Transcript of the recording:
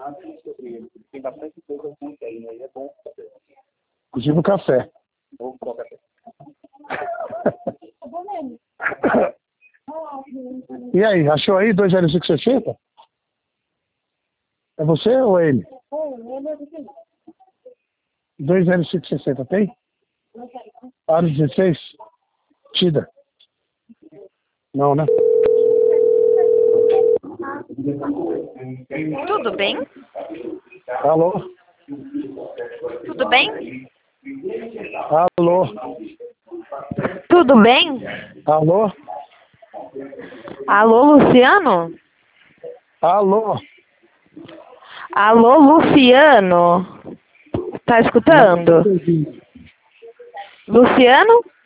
Tem bastante coisa ruim aí, aí é bom. Inclusive o café. Ou qualquer coisa. E aí, achou aí 20560? É você ou ele? 20560, tem? Aro 16? Tida? Não, né? Tudo bem? Alô? Tudo bem? Alô? Tudo bem? Alô? Alô, Luciano? Alô? Alô, Luciano? Tá escutando? Luciano?